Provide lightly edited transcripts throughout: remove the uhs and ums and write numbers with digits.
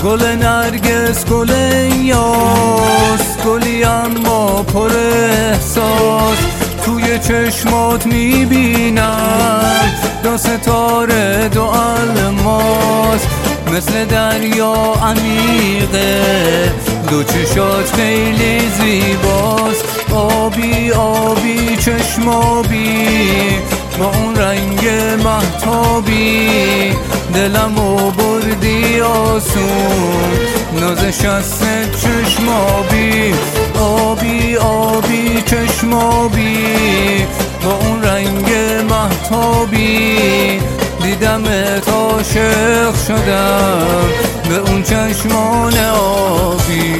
گل نرگس گل یاس، گلی اما پر احساس. توی چشمات میبینم دو ستاره دو الماس، مثل دریا عمیقه دو چشات خیلی زیباست. آبی آبی چشم آبی با اون رنگ مهتابی، دلمو بردی آسون نازش از چشم آبی. آبی آبی چشم آبی با اون رنگ مهتابی، دیدمت عاشق شدم به اون چشمان آبی.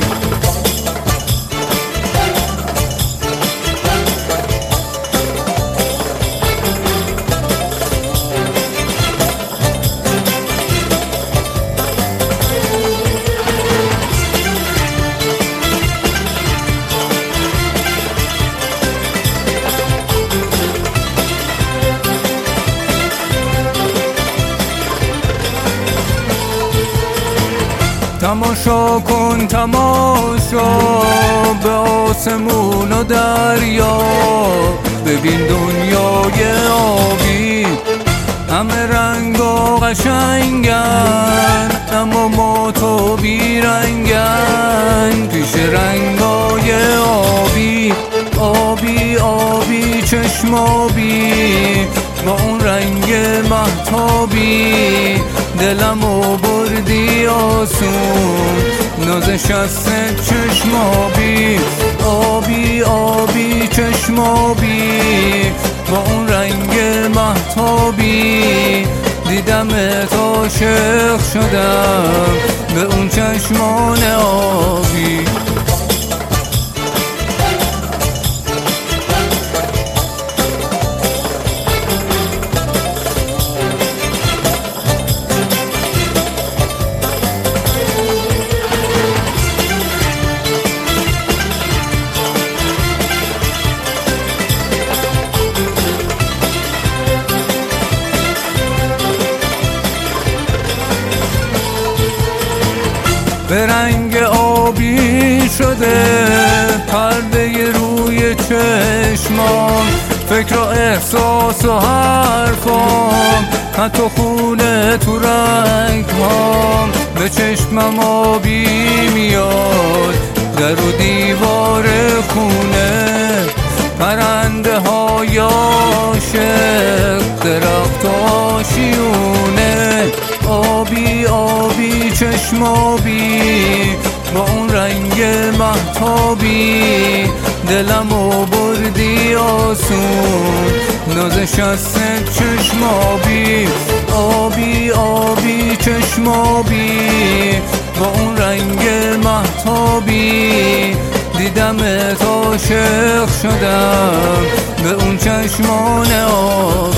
تماشا کن تماشا به آسمون و دریا، ببین دنیای آبی همه رنگا قشنگن، اما ما تو بیرنگن پیش رنگای آبی. آبی آبی چشم آبی با اون رنگ مهتابی، دلمو بردی آسون نازش از چشم آبی. آبی آبی چشم آبی با اون رنگ مهتابی، دیدمت عاشق شدم به اون چشمان آبی. به رنگ آبی شده پرده روی چشمام، فکر و احساس و حرفام، حتی خونه تو رنگام. به چشمم آبی میاد در و دیوار خونه، پرنده های عاشق درخت آشیونه. آبی آبی چشم آبی با اون رنگ مهتابی، دلمو بردی آسون نازش از چشم آبی. آبی آبی چشم آبی با اون رنگ مهتابی، دیدمت عاشق شدم به اون چشمان آبی.